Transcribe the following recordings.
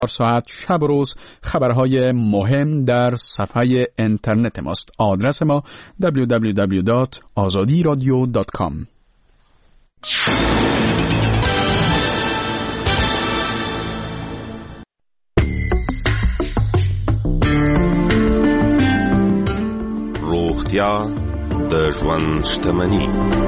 ساعت شب و روز خبرهای مهم در صفحه اینترنت ماست. آدرس ما www.azadiradio.com. روغتیا د ژوند شتمني.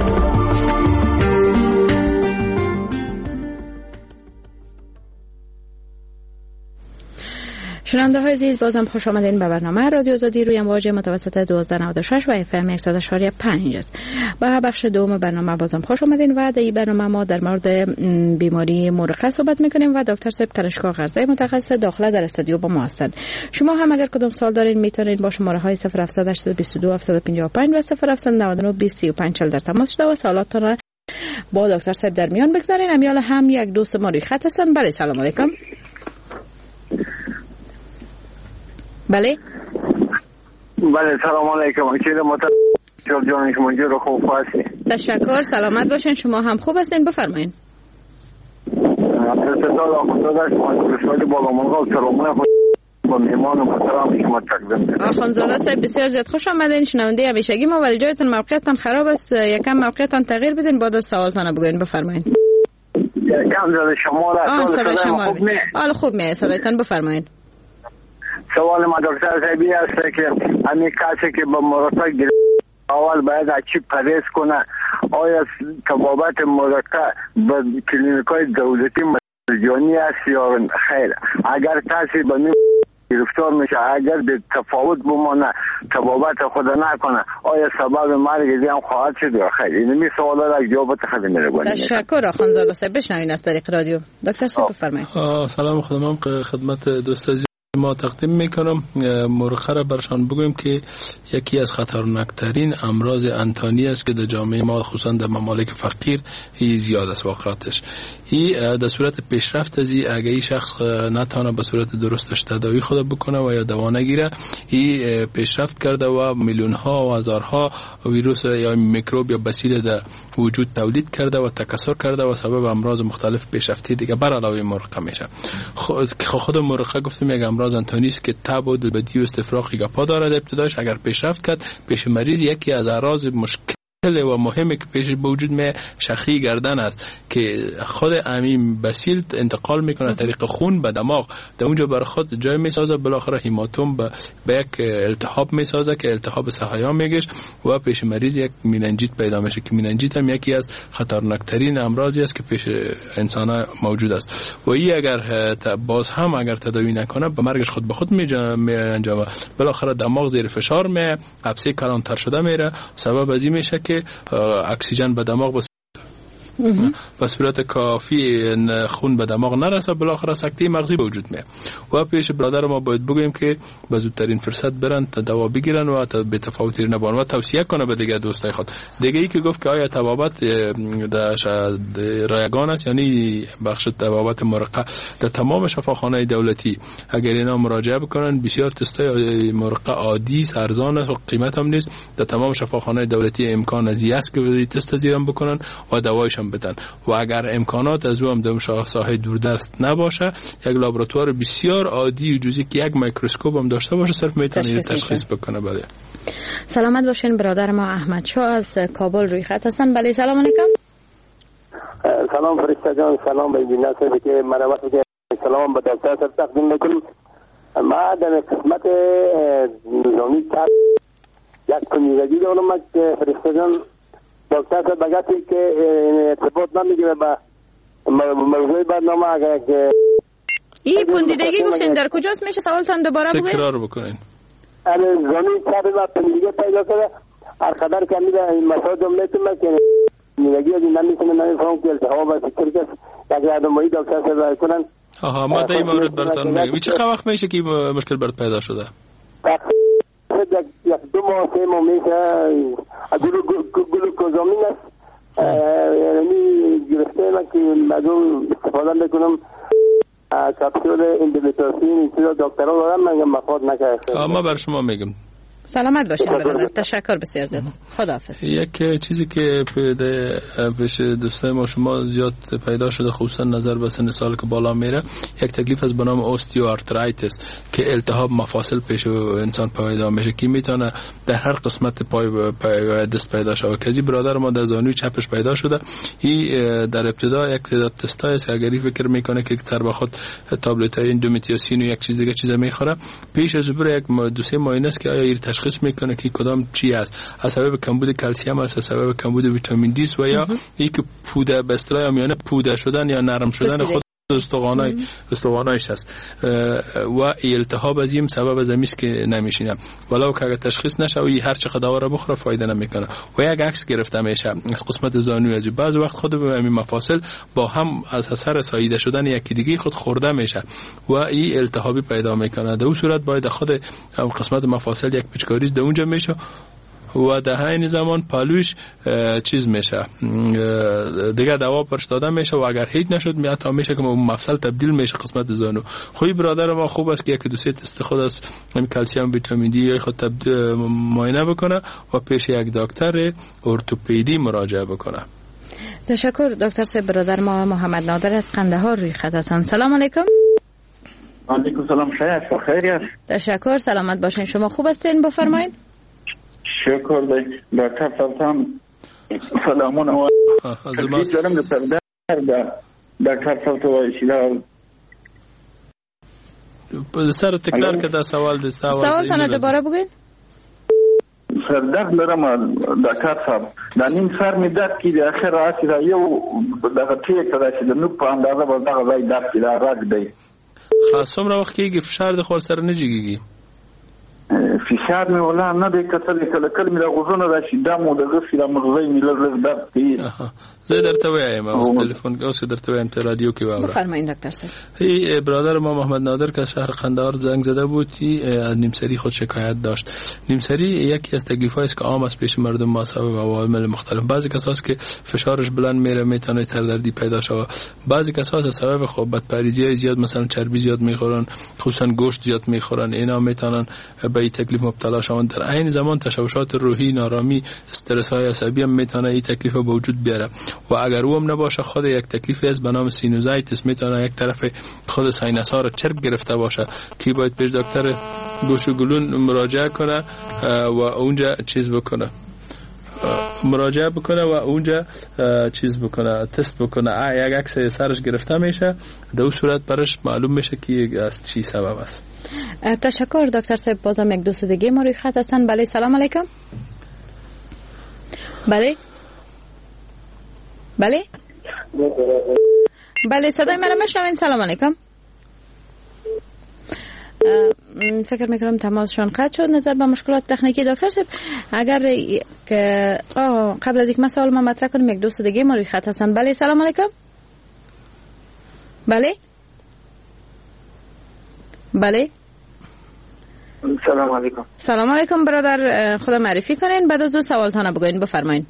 شنونده های عزیز، بازم خوش آمدین به برنامه رادیو آزادی روی امواج متوسط 1296 و FM 100.5 است. به بخش دوم برنامه بازم خوش آمدین و در این برنامه ما در مورد بیماری مرقه صحبت میکنیم و دکتر صاحب کنشگاه غرزه متخصص داخله در استودیو با ما هستند. شما هم اگر کدام سوال دارین میتونین با شماره های 078822 755 و 0799 2035 در تماس شده و سوالاتتان را با دکتر صاحب در میان بگذارین. امیال هم یک دوست ما روی خط هستن. بله، سلام علیکم. بله سلام علیکم. جان شما جو خوب هستی؟ تشکر، سلامت باشین. شما هم خوب هستین؟ بفرمایید. آخوندزاده صاحب بسیار زیاد خوش آمدین. شنونده همیشگی ما، ولی جایتون موقعیتتان خراب است، یکم موقعیتتان تغییر بدین بعد از سوالتان بگوین. بفرمایید. یکم زده شما را صدای شما حالا خوب میاد صدایتان. بفرمایید. سوال ما دکتر صاحبی است که همین کسی که با مرقه گرفت اول باید چی پرهیز کنه؟ آیا طبابت مرقه به کلینیکای دولتی مجانی است یا خیر؟ اگر کسی به این گرفتار میشه، اگر به تفاوت بمانه، طبابت خود نکنه، آیا سبب مرگ دیگه هم خواهد شد یا خیر؟ این سوالا را جواب خدمت می‌کنم. تشکر آخوندزاده صاحب. بشنوین از طریق رادیو. دکتر صاحب بفرمایید. سلام خدمت دوست عزیز ما تقدیم میکنم. مرقه را برشان بگویم که یکی از خطرناکترین امراض انتانی است که در جامعه ما خصوصا در ممالک فقیر زیاد است واقعیتش. این در صورت پیشرفت از اگه این شخص نتونه به صورت درستش تداوی خود بکنه و یا دوا نگیره، این پیشرفت کرده و میلیون ها و هزارها ویروس یا میکروب یا بسیل در وجود تولید کرده و تکثر کرده و سبب امراض مختلف پیشرفتی دیگه بر علاوه مرقه میشه. خود مرقه گفتم یک امراض انتانی است که تب و دلبدی و استفراغ گپا دارد. ابتداش اگر پیشرفت کرد پیش مریض یکی از اعراض مشکل و مهمه که پیش به وجود می شخی گردن است که خود امین بسیل انتقال میکنه طریق خون به دماغ، در اونجا برای خود جای میسازه، بالاخره هیماتوم به یک التهاب میسازه که التهاب سحایا میگش و پیش مریض یک میننجیت پیدا میشه که میننجیت هم یکی از خطرناکترین امراضی است که پیش انسان موجود است و این اگر باز هم اگر تداوی نکنه به مرگش خود به خود می انجامه. بالاخره دماغ زیر فشار می عبسه کلانتر شده میره، سبب از این میشه که اکسیژن به دماغ به صورت کافی خون به دماغ نرسه، بالاخره سکته مغزی به وجود میاد و پیش برادر ما باید بگویم که به زودترین فرصت برن تا دوا بگیرن و تا به تفاوتی نبان و توصیه کنه به دیگه دوستای خود. دیگه ای که گفت که آیا طبابت در رایگان است، یعنی بخش طبابت مرقه در تمام شفاخانه دولتی اگر اینا مراجعه بکنن، بسیار تستای مرقه عادی ارزان است و قیمت هم نیست. در تمام شفاخانه دولتی امکان از است که تست زیرم بکنن و دوایش بدن و اگر امکانات از او هم در ساحه دوردست نباشه، یک لابراتوار بسیار عادی و جزئی که یک میکروسکوپ هم داشته باشه صرف میتونه تشخیص بکنه. بله سلامت باشین. برادر ما احمد شاه از کابل روی خط هستن. بله سلام علیکم. سلام فرشته جان، سلام به بیننده که مرحمت میگم، سلام به دکتر صاحب تقدیم میکنم. ما در قسمت نظامی کار یک کنیزگی دارم که فرشته جان دکتر صاحب بگاتی که ارتباط نمیگیره با موضوع برنامه. اگر که این پوندیدگی گفتین در کجاست میشه سوالتان دوباره بگوین؟ تکرار بکنین. زمین چند و پوندیدگی پیدا کرده هر قدر که میده این مسائل میتونه که پوندیدگی از نمیتونه نمیفهم که التهاب است که یک راهنمایی دکتر صاحب کنن. ما در این مورد براتون میگم. چقدر وقت میشه که مشکل برات پیدا شده؟ یک دو ماه سه ماه میشه. گلوکوزامین است یعنی گرفته من که مدون استفاده میکنم کپسول اندومیتراسین این چیزا دکترها دارن، من مفاد نکرده. ما بر شما میگم سلامت باشین برادر. تشکر بسیار زیاد. خداحافظ. یک چیزی که پیش دوستای ما شما زیاد پیدا شده، خصوصا نظر به سن سال که بالا میره، یک تکلیف از به نام اوستیوآرترایتیس که التهاب مفاصل پیش انسان پیدا میشه که میتونه در هر قسمت پای دست پیدا شه. کسی برادر ما در زانوی چپش پیدا شده. این در ابتدا یک تعداد تستای است، اگری فکر میکنه که سر به خود تابلت های اندومتریوسین و یک چیز دیگه چیزا میخوره، پیش از بر یک دوسیه معاینه است که آیا این تشخیص میکنه که کدام چی است، از سبب کمبود کلسیم است، از سبب کمبود ویتامین دی و یا اینکه پوده به اصطلاح میانه پوده شدن یا نرم شدن خود استخوانایش است و التهاب از این سبب از امیست که نمیشینه. ولو که اگر تشخیص نشه و هر چقدر دوا را بخوره فایده نمیکنه و یک عکس گرفته میشه از قسمت زانوی. از بعض وقت خود به همین مفاصل با هم از اثر ساییده شدن یکی دیگه خود خورده میشه و این التهابی پیدا میکنه. در اون صورت باید خود قسمت مفاصل یک پیچکاری در اونجا میشه و در این زمان پالوش چیز میشه دیگه دوا پرش داده میشه و اگر هیچ نشد میاد تا میشه که مفصل تبدیل میشه قسمت زانو. خوی برادر ما خوب است که یک دو سه تست خود از کلسیم ویتامین دی خود معاینه بکنه و پیش یک دکتر ارتوپدی مراجعه بکنه. تشکر دکتر صاحب. برادر ما محمد نادر از قندهار روی خط هستند. سلام علیکم. علیکم سلام. خیری است؟ تشکر. سلامت باشین. شما خوب هستین؟ بفرمایید. شکر دکتر سلطان. سلامون و تشکیل دارم دکتر سلطان و سر تکرار که در سوال دسته سوال تانه دوباره بگوین. سردرد دارم دکتر صاحب. در نیم سر می درد که در آخر راسی را یو دقیقه تیک راشی در نوک پا اندازه باز دقیقه زای درد که در رگ دی خواستم را وقت که فشار دخوال سر نجیگی فشار می ولا نه دی کتل کل می در غزون راشی دم و در غفی در مغزی می لرز درد که زی در تویم از تلفن اوس در تویم تا رادیو کی وابرا. بفرمایید دکتر صاحب. ای برادر ما محمد نادر که شهر قندهار زنگ زده بود از نیمسری خود شکایت داشت. نیمسری یکی از تکلیفایی است که عام است پیش مردم ما سبب عوامل مختلف. بعضی کساس که فشارش بلند میره میتونه سردردی پیدا شه. بعضی کساس از سبب خب بدپریزی زیاد مثلا چربی زیاد میخورن، خصوصا گوشت زیاد میخورن، اینا میتونن به این تکلیف مبتلا شوند. در عین زمان تشوشات روحی، نارامی، استرس های عصبی هم میتونه این تکلیف به وجود بیاره و اگر او هم نباشه خود یک تکلیفی است به نام سینوزایتیس میتونه یک طرف خود ساینس ها را چرک گرفته باشه که باید پیش دکتر گوش و گلون مراجعه کنه و اونجا چیز بکنه مراجعه بکنه و اونجا چیز بکنه تست بکنه یک عکس سرش گرفته میشه. در اون صورت برش معلوم میشه که از چی سبب است. تشکر دکتر صاحب. بازم یک دوست دیگه ما روی خط هستن. بله سلام علیکم. بله بله بله صدای من میشنوین؟ سلام علیکم. فکر میکنم تماسشون قطع شد نظر به مشکلات تکنیکی. دکتر صاحب اگر که قبل از یک مسئله ما مطرح کنیم یک دوست دیگه ما روی خط هستن. بله سلام علیکم. بله بله سلام علیکم. سلام علیکم برادر. خدا معرفی کنین بعد از دو سوال تانه بگوین. بفرمایید.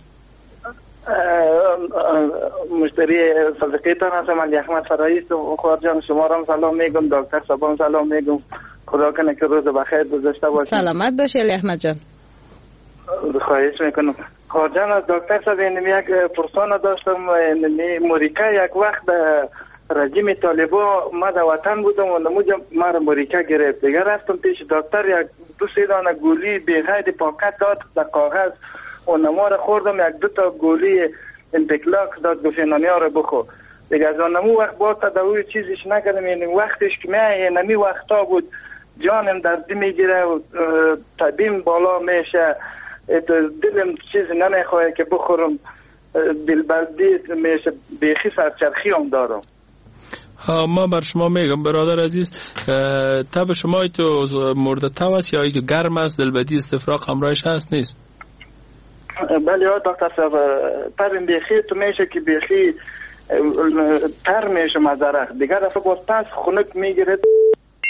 مشتری صدقیتان هستم. علی احمد فرایی است. خدا جان شما را سلام میگم، دکتر صاحب سلام میگم. خدا کنه که روز بخیر گذشته باشه. سلامت باشی علی احمد جان. خواهش میکنم. خدا جان از دکتر صاحب یک پرسان داشتم. موریکا یک وقت رژیم طالبا ما در وطن بودم و نموجم ما را موریکا گرفت. دیگه رفتم پیش دکتر یک دو سه دانه گولی بغیر پاکت داد در کاغذ و نما را خوردم. یک دو تا گولی انتکلاکس داد گفت نمیا را بخور. دیگه از نمو وقت با تداوی چیزش نکردم. یعنی وقتش که میایه نمی وقتا بود جانم دردی میگیره و طبیم بالا میشه، دلم چیز نمیخواه که بخورم، دلبردی میشه، بیخی سرچرخی هم دارم. ما بر شما میگم برادر عزیز، تب شما تو مورد تب است یا ای که گرم است، دلبدی استفراغ همراهش هست نیست؟ بله دکتر صاحب تبیم بیخی تو میشه که بیخی تر میشه مزرخ. دیگر دفعه باز پس خنک میگیره.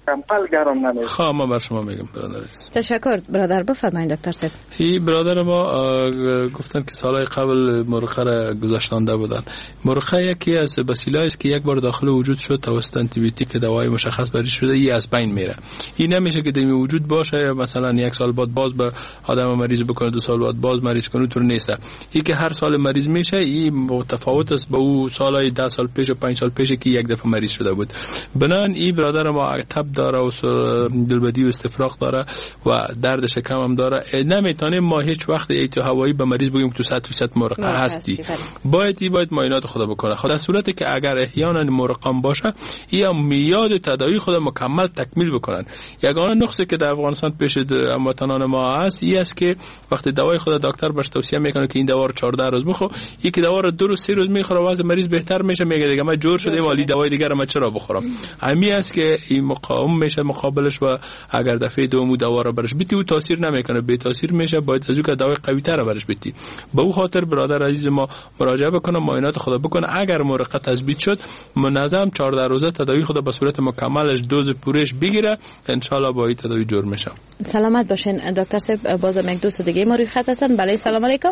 کمپل گرم نمیشه. خب ما بر شما میگم برادر. تشکر برادر، بفرمایید دکتر صاحب. این برادر ما گفتن که سالهای قبل مرخه را گذاشتنده بودن. مرخه یکی از وسیله است که یک بار داخل وجود شد توسط آنتی بیوتیک دوای مشخص برش شده ای از بین میره. این نمیشه که در وجود باشه مثلا یک سال بعد باز به آدم مریض بکنه، 2 سال بعد باز مریض کنه، طور نیست. این که هر سال مریض میشه این متفاوت است با اون سالهای 10 سال پیش و 5 سال پیش که یک دفعه مریض شده بود. بنان این برادر ما تب داره و دلبدی و استفراغ داره و درد شکم هم داره. نمیتونیم ما هیچ وقت ایتو هوایی به مریض بگیم تو 100% مرقه هستی. باید معاینات خود بکنه. خود در صورتی که اگر احیانا مرقم باشه یا میاد تداوی خود مکمل تکمیل بکنن. یگانه نقصی که در افغانستان پیش هموطنان ما هست این است که وقتی دوای خود دکتر برش توصیه میکنه که این دوا رو 14 روز بخور، یکی دوا رو 2 روز 3 روز میخوره واسه مریض بهتر میشه، میگه دیگه من جور شده ولی دوای دیگر ما چرا بخورم. همین است که این مقاوم میشه مقابلش و اگر دفعه دوم دوا رو برش بیتی او تاثیر نمیکنه، بی تاثیر میشه، باید از که دوای قوی تر برش بیتی. به او خاطر برادر عزیز ما مراجعه بکنه، معاینات خود بکنه. اگر مرقه تثبیت شد منظم 14 روزه تداوی خود به صورت مکملش دوز پورش بگیره، ان شاء الله با این تداوی جور میشه. سلامت باشین دکتر صاحب. بازم یک دوست دیگه ما روی خط هستن. بله سلام علیکم.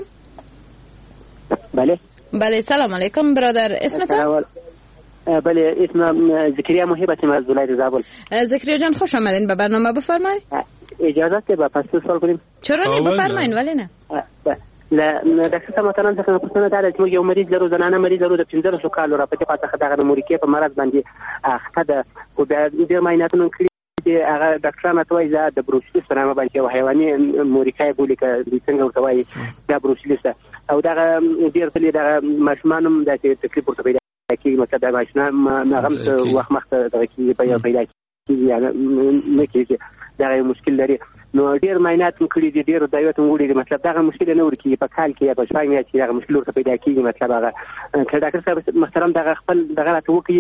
بله سلام علیکم برادر، اسمتون؟ بله اسمم زکریا محبت از ولایت زابل. زکریا جان خوش آمدین به برنامه، بفرمایید. اجازه است با پس سوال کنیم؟ چرا نه، بفرمایید. ولی نه دکتر مثلا څنګه پوښتنه ده چې یو مریض لرو، زنانه مریض لرو د 15 کالو را پته پاتې خدای مورکې په مرض باندې اخته ده او د معایناتونو کړي هغه ډاکټرانو ته وایي د بروسلیس په نامه باندې یو حیواني مورکې بولي که څنګه ورته وایي دا بروسلیس او دا ډیر څه دا ماشومان هم د تکلیف ورته پیدا کوي، مطلب دا ماشومان هغه وخت مخته دغه کې پیدا کیږي یا نه کیږي، دا یو مشکل لري. نو ډیر معاینات کړي دي، ډیر دایوت وړي دي، مطلب دا مشکل نه ورکی په کال کې یا په شپږ میاشتې دا مشکل ورته پیدا کیږي. مطلب هغه چې ډاکټر صاحب محترم دا خپل دغه راته وکي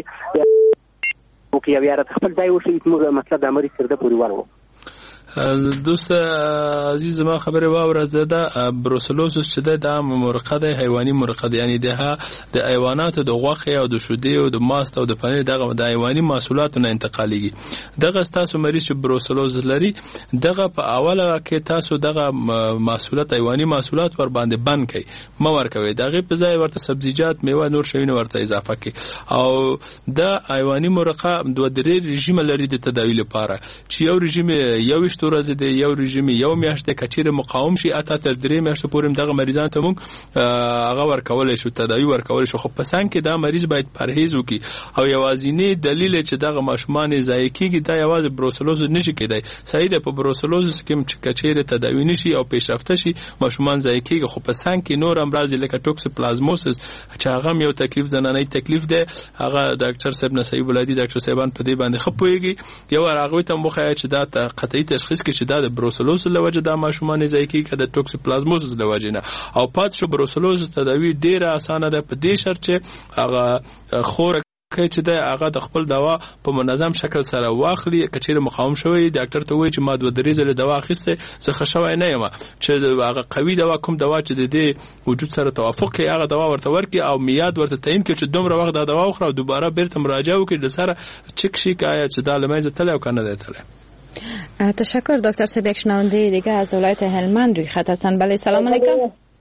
یا بیا راته خپل ځای وشي مطلب د مریض سره د پوری ورو. دوست عزیز ما خبر واوره زده بروسلوزس چې د مرقه د حیواني مرقه یعنی د حیوانات د غوښه او د شیدې او د ماست او د پنیر دغه د حیواني محصولاتو نه انتقالیږي. دغه تاسو مریض چې بروسلوز لري دغه په اوله کې تاسو دغه محصولات حیواني محصولات ور باندې بند کړئ، ما ورکوي دغه په ځای ورته سبزیجات میوه نور شیونه ورته اضافه کړئ. او د حیواني مرقه دوه درې رژیم لري د تداوی لپاره چې یو رژیم یو ورځې د یو رژیم یو میاشت کچیر مقاوم شي اته تر 3 میاشتې پورې دغه مریضان ته موږ هغه ورکول شو تداوی ورکول شو. خو پسند کې دا مریض باید پرهیز وکړي او یوازینی دلیل چې دغه ماشومان ضایع کیږي دا یوازې بروسلوز نشي کېدای. صحیح ده په بروسلوز کې چې کچیر تداوی نشي او پیشرفته شي ماشومان ضایع کیږي. خو پسند کې نور امراض لکه ټوکسوپلازموسس چې هغه یو تکلیف زنانه تکلیف ده، هغه ډاکټر صاحب نصیب ولادي ډاکټر صاحبان په دې باندې خپويږي. یو هغه ته مخه چې دا قطعي تشخیص کې چې دا د بروسلوز لوجه د ماشومان ضایع کیږي که د ټوکسوپلازموسس لوجه نه. او پات شو بروسلوز تداوی ډیره اسانه ده په دې شرط چې هغه خور چې دا هغه د خپل دوا په منظم شکل سره واخلي. کچېره مقاوم شوی ډاکټر ته وایي چې ما 2-3 ځله دوا اخیسته څه خښوي نه یم چې هغه قوي دوا کوم دوا چې د دې وجود سره توافق کوي هغه دوا ورته ورکي او میاد ورته تعیین کړي چې دومره وخت دا دوا وخوره او دوباره بیرته مراجعه وکړي د سره چک شي که چې دا لمایزه تله او کنه ده تله. تشکر دکتر صاحب. یک شنونده دیگه از ولایت هلمند روی خط هستن. بله سلام علیکم.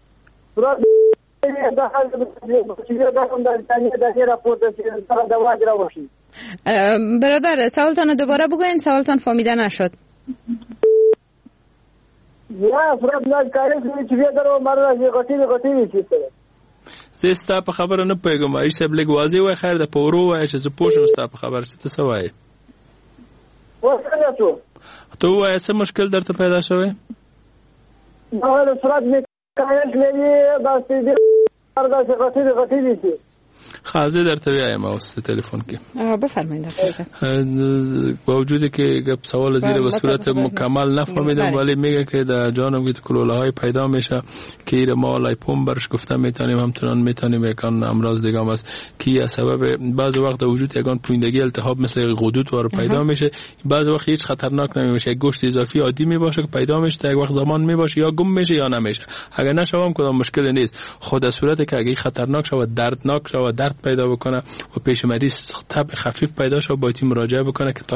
برادر سوالتان دوباره بگوین، سوالتان فهمیده نشد. زستا په خبره نه پیګم ایسه بلګ واځي وای خیر د پورو وای چې ز پوښم ستا په خبره څه څه وای تو وای څه مشکل درته پیدا شوی؟ دا له سرعت می کایل لري بس دې ارګه څه غټي دي خازه درته وایم اوس تلفن کې بفرمایید دکتر. با وجودی که سوال زیر به صورت مکمل نفهمیدم ولی میگه که در جانم که کلوله های پیدا میشه که ما لایپوم برش گفتم میتونیم همچنان میتونیم یکان امراض دیگه هم است که سبب بعض وقت وجود یکان پویندگی التهاب مثل غدود وار پیدا میشه، بعض وقت هیچ خطرناک نمیشه، یک گوشت اضافی عادی میباشه که پیدا میشه، یک وقت زمان میباشه یا گم میشه یا نمیشه. اگر نشوام کدام مشکلی نیست. خود در صورتی که اگه خطرناک شود دردناک شود درد پیدا بکنه و پیش مریض تب خفیف پیدا شود باید مراجعه بکنه که تا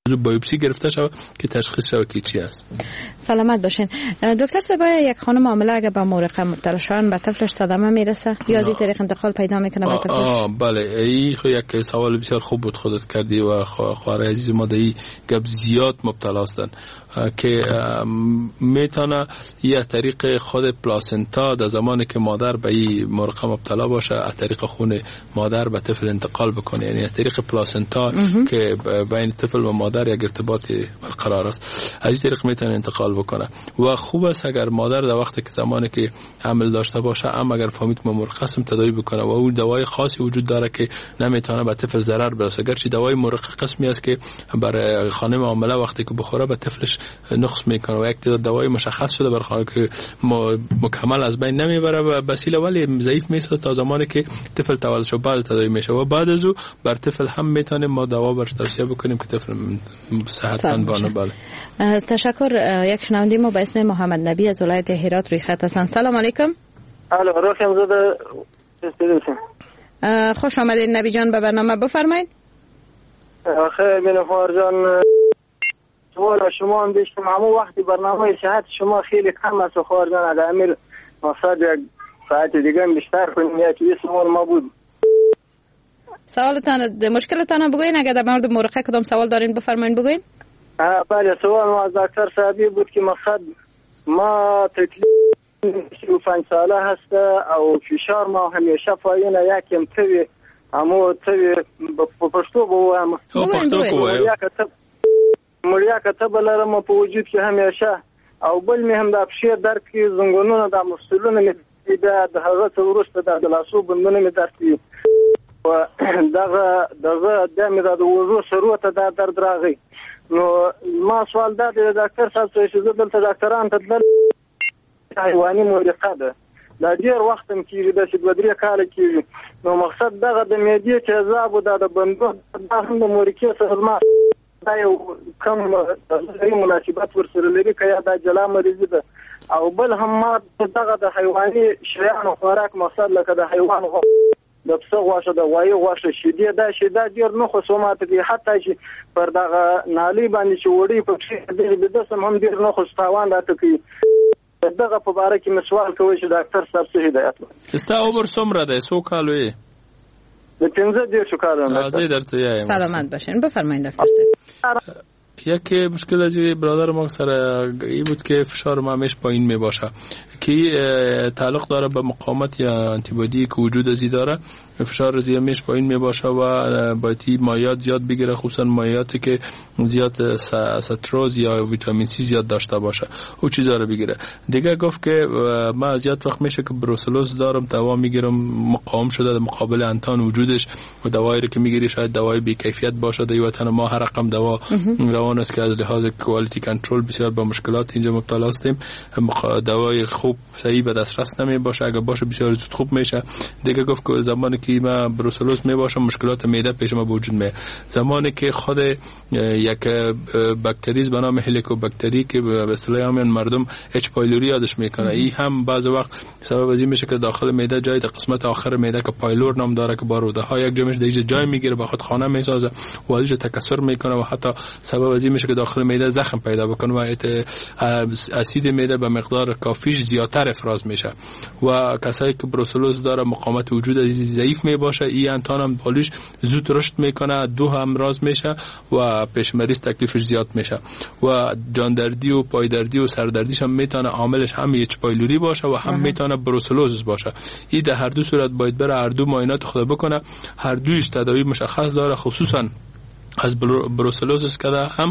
بایوپسی گرفته شود که تشخیص شود که چی است. سلامت باشین. دکتر صبا، یک خانم حامله اگه به مورقه مبتلا شون به طفلش صدمه میرسه یا از این طریق انتقال پیدا میکنه به طفلش؟ بله، این یک سوال بسیار خوب بود خودت کردی و خواهر عزیز ما در این گپ زیاد مبتلا هستند که میتونه یا از طریق خود پلاسنتا در زمانی که مادر به این مورقه مبتلا باشه از طریق خون مادر به طفل انتقال بکنه، یعنی از طریق پلاسنتا که بین طفل و مادر یک ارتباطی برقرار است، از این طریق میتونه انتقال بکنه. و خوب است اگر مادر در وقتی که زمانی که حمل داشته باشه اما اگر فهمید که مورقه است تداوی بکنه و اون دوای خاصی وجود داره که نمیتونه به طفل ضرر برسه. گرچه دوای مورقه قسمی است که برای خانم حامله وقتی که بخوره به طفلش نقص میکنه و یک دوای مشخص شده برای خانم که مکمل از بین نمیبره و بسیله ولی ضعیف میشه تا زمانی که طفل تولد شد بعد تداوی میشه و بعد از او بر طفل هم میتونیم ما دوا برش توصیه بکنیم که طفل صحتمند بانه. بله تشکر. یک شنونده ما به اسم محمد نبی از ولایت هرات روی خط هستند. سلام علیکم. الو روشن زاده استریشن. خوش آمدید نبی جان به برنامه، بفرمایید. خیر منفار جان، سوال شما هم داشتم همون وقتی برنامه صحت شما خیلی کم است و خوار جان از امیر مقصد یک ساعت دیگه بیشتر کنیم یا که سوال ما بود. سوالتان مشکلتان بگوین، اگر در مورد مورقه کدام سوال دارین بفرمایین بگوین. بله سوال ما از دکتر صاحبی بود که مقصد ما تکلیف 35 ساله هست او فشار ما همیشه پایین یکم توی امو توی پشتو بوام مریا کتب لرم په وجود کې همیشه او بل می هم د افشیر درد کې زنګونونه د مفصلونه می د هغه ورسته د لاسو بندونه می درد کی و دغه د می د وضو شروع ته د درد راغی. نو ما سوال دا د ډاکټر صاحب چې زه دلته ډاکټران ته تلل حیواني مورقه ده دا ډیر وخت هم کېږي د 2-3 کال کېږي. نو مقصد دغه د معدې تیزاب او د بندو د هم د مورقې سره ما دا یو کم مناسبت ورسره لري که یا دا جلا مریضي ده او بل هم ما دغه د حیواني شیانو خوراک مقصد لکه د حیوان د پسه غوښه د غوایي غوښه شیدې دا شیده ډېر نه خوښوماته کوي، حتی چې پر دغه نالۍ باندې چې وړي پکښې د دسم هم ډېر نه خوښ تاوان راته کوي. دغه په باره کې مې سوال کوی چې ډاکټر صاحب څه هدایت وکړي. ستا عمر څومره دی؟ څو کالو یې؟ د 15 کالو. زه درته وایم. سلامت باشین، بفرمایید دکتر صاحب. یک مشکل از برادر ما سر این بود که فشار ما همیشه پایین می باشه که تعلق داره به مقاومت یا آنتیبادی که وجود ازی داره. فشار ازی همیشه پایین می باشه و باید مایعات زیاد بگیره، خصوصا مایعاتی که زیاد ستروز یا ویتامین سی زیاد داشته باشه او چیزا رو بگیره. دیگه گفت که ما زیاد وقت میشه که بروسلوز دارم دوا میگیرم مقاوم شده در مقابل انتان وجودش و دوایی رو که میگیری شاید دوای بی کیفیت باشه. در وطن ما هر رقم دوا روان است که از لحاظ کوالیتی کنترل بسیار با مشکلات اینجا مبتلا هستیم. دوای خوب صحیح به دسترس نمی باشه، اگر باشه بسیار زود خوب میشه. دیگه گفت که زمانی که ما بروسلوز می باشه مشکلات معده پیش ما وجود میاد. زمانی که خود یک باکتری به نام هلیکوباکتری که به اصطلاح همین مردم اچ پایلوری یادش میکنه، این هم بعض وقت سبب از این میشه که داخل معده جای قسمت آخر معده که پایلور نام داره که باروده ها یک جمعش دیگه جای میگیره با خود خانه میسازه و ازش تکثر میکنه و حتی سبب از این میشه که داخل معده زخم پیدا بکنه و اسید معده به مقدار کافیش زیادتر افراز میشه و کسایی که بروسلوز داره مقاومت وجود ضعیف می باشه این انتان هم بالش زود رشد میکنه، دو هم راز میشه و پیش مریض تکلیفش زیاد میشه و جاندردی و پایدردی و سردردیش هم میتونه عاملش هم اچ پایلوری باشه و هم میتونه بروسلوز باشه. این در هر دو صورت باید بره هر دو معاینات خود بکنه. هر دویش تداوی مشخص داره، خصوصا از بروسلوزس که هم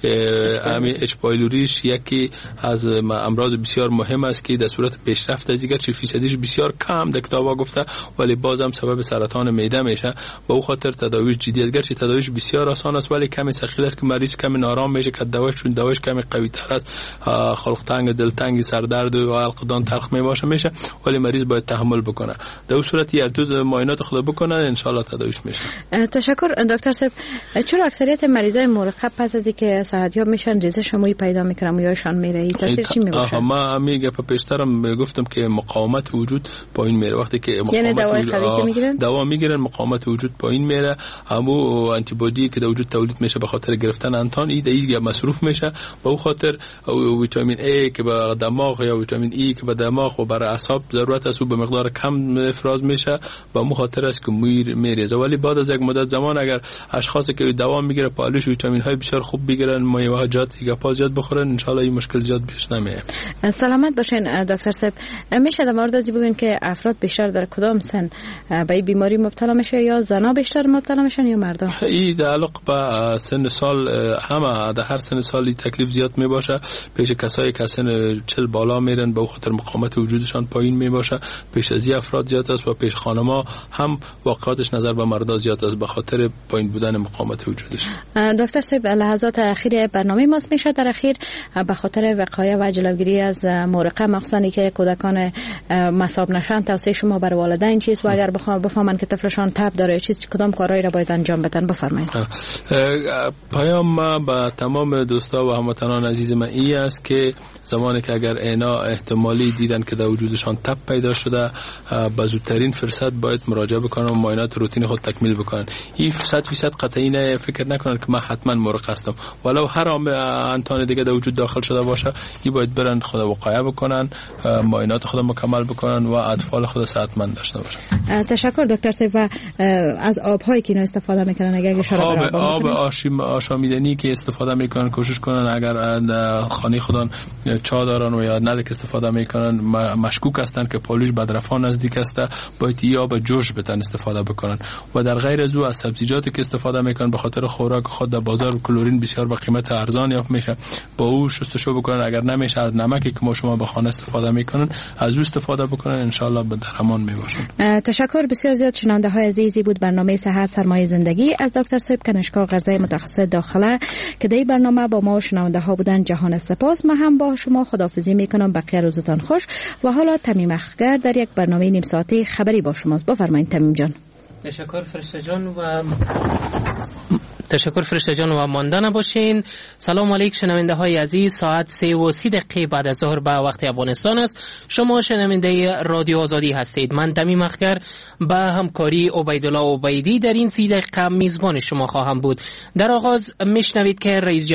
اچ پایلوریش یکی از امراض بسیار مهم است که در صورت پیشرفت از دیگر چه فیصدیش بسیار کم در کتابا گفته ولی بازم سبب سرطان معده میشه و او خاطر تداویش جدی است. گرچه تداویش بسیار آسان است ولی کمی سخت است که مریض کمی نارام میشه که دواش چون دواش کمی قوی تر است، خلق تنگ، دلتنگ، سردرد و علقدان تلخ میشه ولی مریض باید تحمل بکنه. در اون صورت هر دو معاینات خود بکنه ان شاء الله تداویش میشه. تشکر دکتر صاحب. چون اکثریت مریضای مرقه پس از اینکه صحتیاب میشن ریزش موی پیدا میکنن مویشان میره، این تاثیر چی میباشه؟ ما میگه پیشترم گفتم که مقاومت وجود پایین میره. وقتی که یعنی دوای قوی که میگیرن دوا میگیرن مقاومت وجود پایین میره، همو آنتی بادی که در وجود تولید میشه به خاطر گرفتن انتان ایده مصروف میشه، به اون خاطر ویتامین A که به دماغ یا ویتامین E که به دماغ و برای اعصاب ضرورت است و به مقدار کم افراز میشه، به اون خاطر است که موی میریزه. ولی بعد از یک مدت زمان اگر اشخاصی که دوا میگیره پالش ویتامین های بسیار خوب بگیرن، مایعات زیاد بخورن، ان شاء الله این مشکل زیاد پیش نمیاد. سلامت باشین دکتر صاحب. میشه در مورد از بگین که افراد بیشتر در کدام سن به این بیماری مبتلا میشه، یا زنا بیشتر مبتلا میشن یا مردا؟ این تعلق به سن سال، همه در هر سن سالی تکلیف زیاد می باشه. پیش کسایی که سن 40 بالا میرن به خاطر مقاومت وجودشان پایین می باشه، پیش از افراد زیاد است و پیش خانما هم واقعاتش نظر به مردا زیاد است به خاطر پایین بودن مقاومت وجودش. دکتر صاحب لحظات اخیر برنامه ماست، میشه در اخیر به خاطر وقایع و جلوگیری از مرقه مخصوصا که کودکان مصاب نشن توصیه شما بر والدین چیست و اگر بفهمن که طفلشان تب داره چیز کدام کارهایی را باید انجام بدن بفرمایید. پیام ما به تمام دوستا و هموطنان عزیز من این است که زمانی که اگر اینا احتمالی دیدن که در وجودشان تب پیدا شده، به زودترین فرصت باید مراجعه بکنن و معاینات روتین خود تکمیل بکنن. این 100% قطعی نه، فکر نکنن که من حتما مرقه هستم، ولو هر انتان دیگه در وجود داخل شده باشه، این باید برن خود وقایع بکنن، معاینات خود مکمل بکنن و اطفال خود صحتمند داشته باشن. تشکر دکتر صاحب. و از آب‌هایی که اینا استفاده میکنن اگر آب آشامیدنی که استفاده میکنن کوشش کنن اگر خانه خودان چا دارن و یا نلک استفاده میکنن مشکوک هستن که پالوش بدرفان نزدیک است، باید یا به جوش بتن استفاده بکنن. و در غیر از او از سبزیجاتی که استفاده میکنن به خاطر خوراک خود در بازار کلورین بسیار با قیمت ارزان یافت میشه، با او شستشو بکنن. اگر نمیشه از نمکی که ما شما به خانه استفاده میکنن از او استفاده بکنن، ان شاء الله به درمان میباشن. تشکر بسیار زیاد. شنونده های عزیزی بود برنامه صحت سرمایه زندگی از دکتر صاحب کنشگاه غذای متخصص داخله که در برنامه با ما شنونده ها بودن. جهان سپاس. من هم با شما خداحافظی میکنم. بقیه روزتان خوش. و حالا تمیم اخگر در یک برنامه نیم ساعته خبری با شماست. بفرمایید تمیم جان. تشکر فرشته جان و مانده نباشین. سلام علیک شنونده های عزیز. ساعت 3:30 بعد از ظهر به وقت افغانستان است. شما شنونده رادیو آزادی هستید. من تمیم اخگر به همکاری عبیدالله عبیدی در این 30 دقیقه میزبان شما خواهم بود. در آغاز میشنوید که رئیس